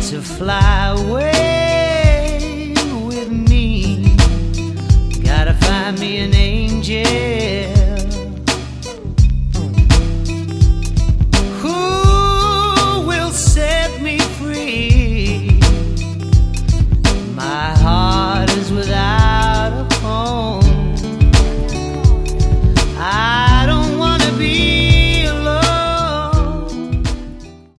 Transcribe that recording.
to fly away with me. Gotta find me an angel